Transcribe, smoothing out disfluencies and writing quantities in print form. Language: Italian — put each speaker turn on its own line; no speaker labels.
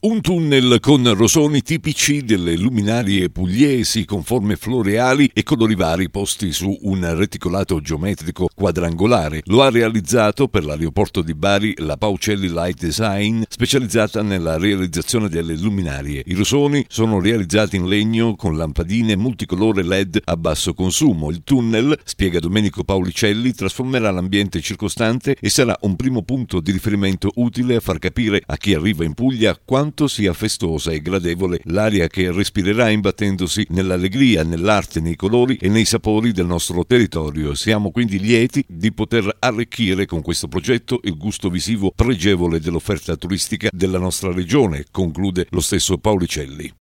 Un tunnel con rosoni tipici delle luminarie pugliesi con forme floreali e colori vari posti su un reticolato geometrico quadrangolare. Lo ha realizzato per l'aeroporto di Bari la Paucelli Light Design, specializzata nella realizzazione delle luminarie. I rosoni sono realizzati in legno con lampadine multicolore LED a basso consumo. Il tunnel, spiega Domenico Paulicelli, trasformerà l'ambiente circostante e sarà un primo punto di riferimento utile a far capire a chi arriva in Puglia quanto sia festosa e gradevole l'aria che respirerà imbattendosi nell'allegria, nell'arte, nei colori e nei sapori del nostro territorio. Siamo quindi lieti di poter arricchire con questo progetto il gusto visivo pregevole dell'offerta turistica della nostra regione, conclude lo stesso Paulicelli.